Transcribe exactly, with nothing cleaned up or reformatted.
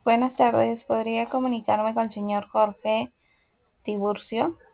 Buenas tardes, ¿podría comunicarme con el señor Jorge Tiburcio?